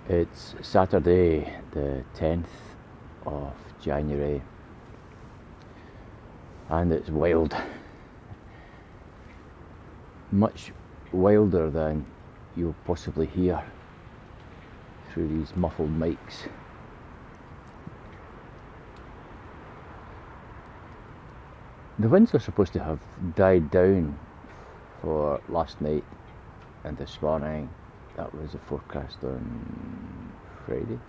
It's Saturday, the 10th of January, and it's wild. Much wilder than you'll possibly hear through these muffled mics. The winds are supposed to have died down for last night and this morning. That was the forecast on Friday.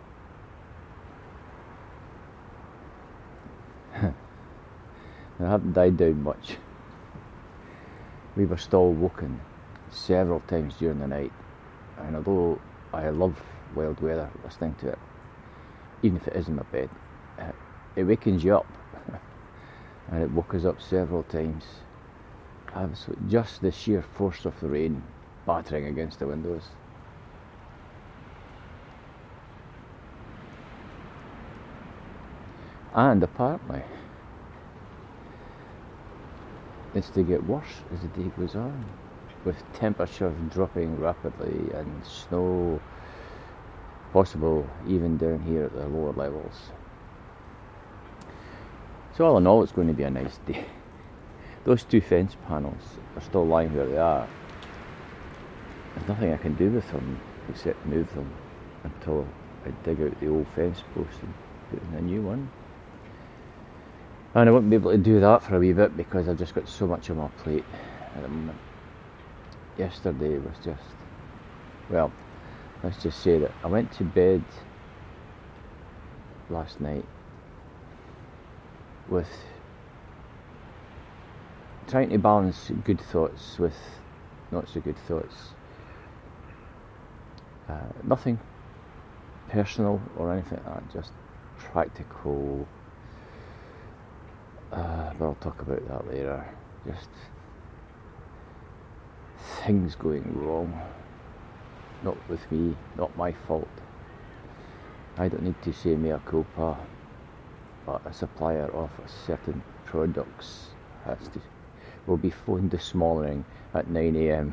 They haven't died down much. We were still woken several times during the night, and although I love wild weather, listening to it, even if it is in my bed, it wakens you up. And it woke us up several times. Just the sheer force of the rain battering against the windows. And apparently, it's to get worse as the day goes on, with temperatures dropping rapidly and snow possible even down here at the lower levels. So all in all, it's going to be a nice day. Those two fence panels are still lying where they are. There's nothing I can do with them except move them until I dig out the old fence post and put in a new one. And I won't be able to do that for a wee bit because I've just got so much on my plate at the moment. Yesterday was just, well, let's just say that I went to bed last night with trying to balance good thoughts with not so good thoughts. Nothing personal or anything like that, just practical. But I'll talk about that later. Just things going wrong. Not with me, not my fault. I don't need to say mea culpa, but a supplier of certain products will be phoned this morning at 9 a.m.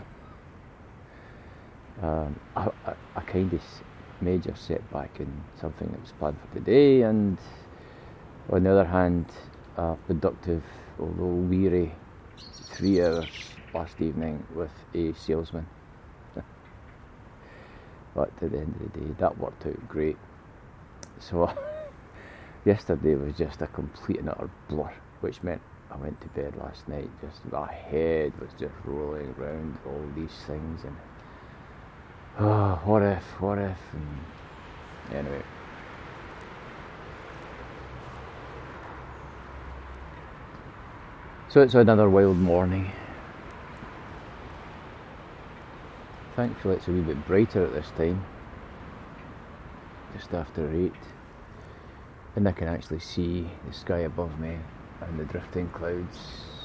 A kind of major setback in something that was planned for today, and on the other hand, a productive, although weary, 3 hours last evening with a salesman. But at the end of the day, that worked out great. So yesterday was just a complete and utter blur, which meant I went to bed last night, just my head was just rolling around all these things, and what if, and anyway. So it's another wild morning. Thankfully it's a wee bit brighter at this time, just after 8, and I can actually see the sky above me and the drifting clouds.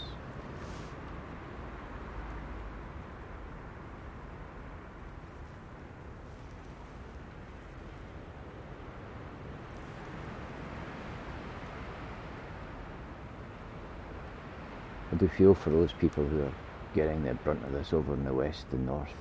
I do feel for those people who are getting the brunt of this over in the west and north.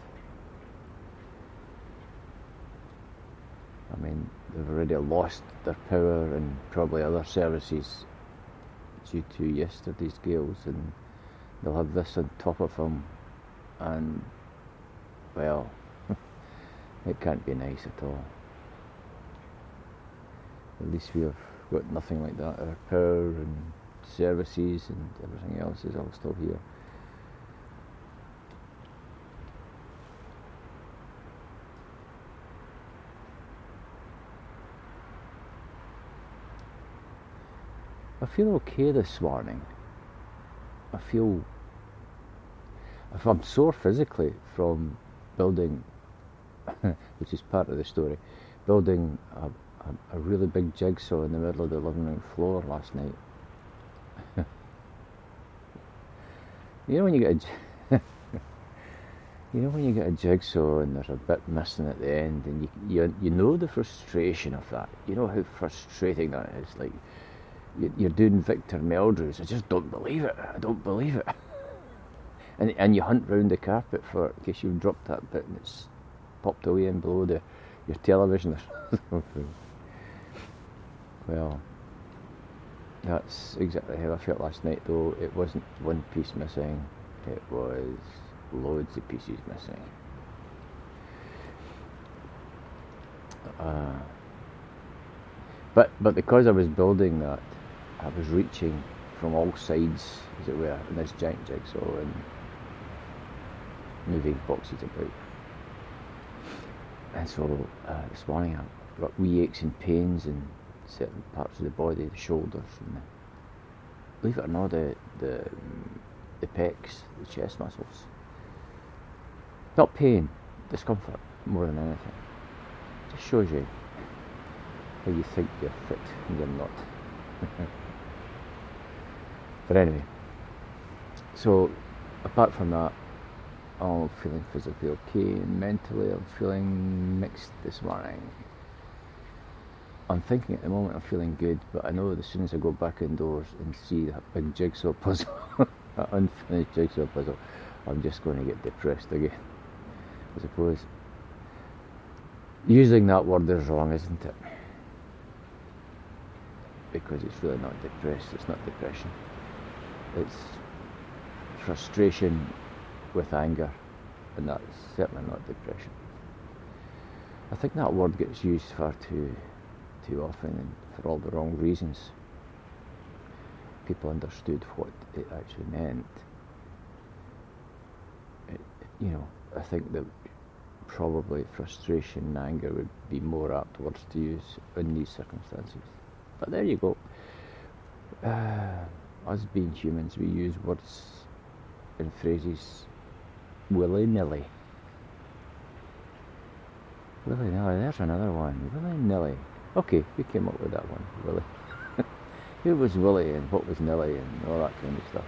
I mean, they've already lost their power and probably other services due to yesterday's gales, and they'll have this on top of them, and well, it can't be nice at all. At least we have got nothing like that. Our power and services and everything else is all still here. I feel okay this morning. I feel, if I'm sore physically from building, which is part of the story, building a really big jigsaw in the middle of the living room floor last night. You know when you get a jigsaw and there's a bit missing at the end, and you know the frustration of that. You know how frustrating that is. Like, you're doing Victor Meldrews. I just don't believe it. I don't believe it. And you hunt round the carpet for, in case you've dropped that bit and it's popped away in below the your television or something. Well, that's exactly how I felt last night, though. It wasn't one piece missing, it was loads of pieces missing. But because I was building that, I was reaching from all sides, as it were, in this giant jigsaw and moving boxes about. And so this morning I've got wee aches and pains in certain parts of the body, the shoulders, and believe it or not, the pecs, the chest muscles. Not pain, discomfort more than anything. Just shows you how you think you're fit and you're not. But anyway, so apart from that, I'm feeling physically okay, and mentally I'm feeling mixed this morning. I'm thinking at the moment I'm feeling good, but I know that as soon as I go back indoors and see that big jigsaw puzzle, that unfinished jigsaw puzzle, I'm just going to get depressed again. I suppose using that word is wrong, isn't it? Because it's really not depressed, it's not depression. It's frustration with anger, and that's certainly not depression. I think that word gets used far too often and for all the wrong reasons. People understood what it actually meant. I think that probably frustration and anger would be more apt words to use in these circumstances. But there you go. Us being humans, we use words and phrases willy-nilly. Willy-nilly, there's another one. Willy-nilly. Okay, we came up with that one. Willy. Who was Willy and what was Nilly and all that kind of stuff.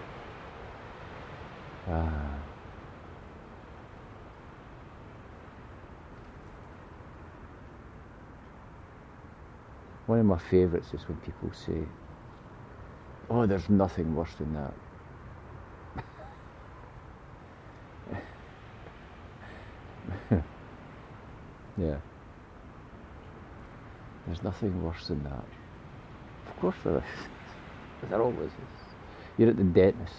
One of my favourites is when people say, "Oh, there's nothing worse than that." Yeah. There's nothing worse than that. Of course there is. There always is. You're at the dentist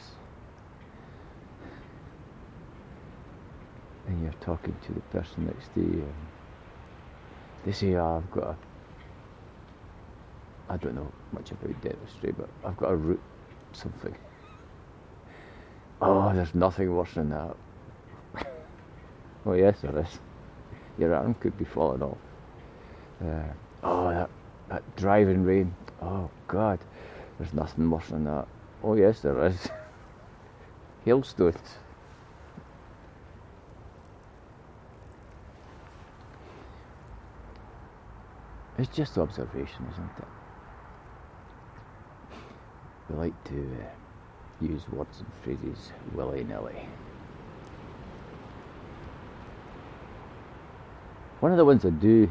and you're talking to the person next to you and they say, I've got I don't know much about dentistry, but I've got a root something. Oh, there's nothing worse than that. Oh yes, there is. Your arm could be falling off. That driving rain. Oh God, there's nothing worse than that. Oh yes, there is. Hailstones. It's just observation, isn't it? We like to use words and phrases willy-nilly. One of the ones I do,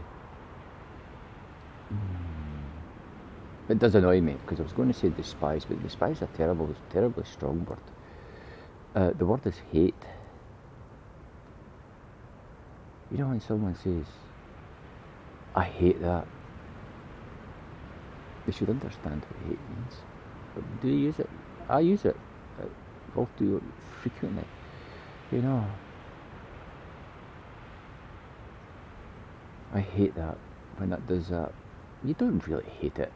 it does annoy me, because I was going to say despise, but despise is a terribly strong word. The word is hate. You know when someone says, I hate that, they should understand what hate means. But do you use it? I use it. All too frequently. You know, I hate that when that does that. You don't really hate it.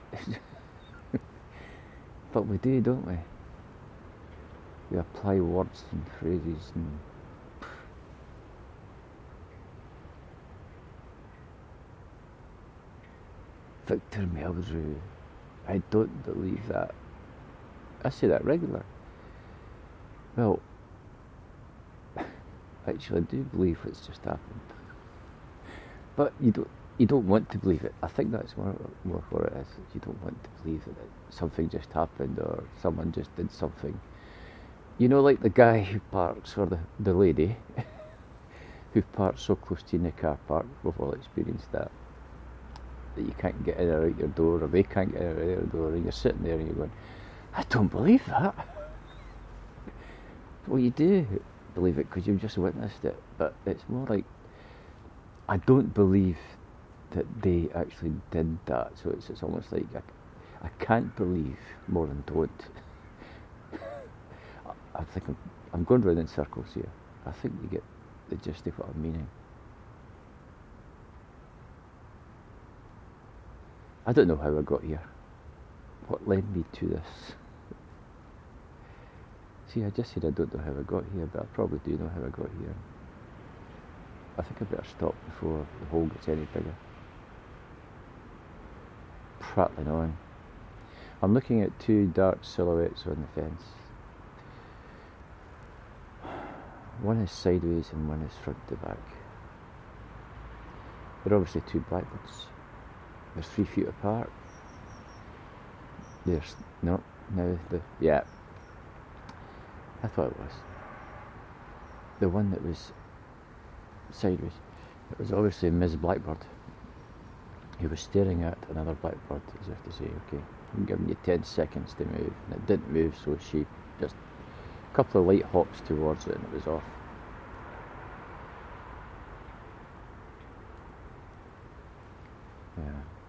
But we do, don't we? We apply words and phrases and Victor Meldrew, I don't believe that. I say that regular. Well, actually I do believe what's just happened. But you don't want to believe it. I think that's more what it is. You don't want to believe that something just happened or someone just did something. You know, like the guy who parks, or the lady who parks so close to you in the car park. We've all experienced that you can't get in or out your door, or they can't get in or out their door, and you're sitting there and you're going, I don't believe that. Well, you do believe it because you've just witnessed it, but it's more like I don't believe that they actually did that. So it's almost like I can't believe more than don't. I think I'm going round in circles here. I think you get the gist of what I'm meaning. I don't know how I got here. What led me to this? See, I just said I don't know how I got here, but I probably do know how I got here. I think I better stop before the hole gets any bigger. Prattling on. I'm looking at two dark silhouettes on the fence. One is sideways and one is front to back. They're obviously two blackbirds. They're 3 feet apart. There's no, now the, yeah. I thought it was. The one that was sideways, it was obviously Ms. Blackbird. He was staring at another blackbird as if to say, okay, I'm giving you 10 seconds to move. And it didn't move, so she just a couple of light hops towards it and it was off. Yeah.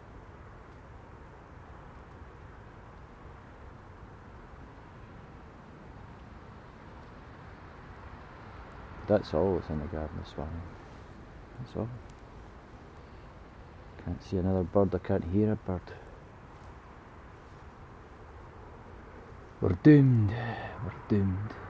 That's all that's in the garden this morning. That's all. Can't see another bird, I can't hear a bird. We're doomed. We're doomed.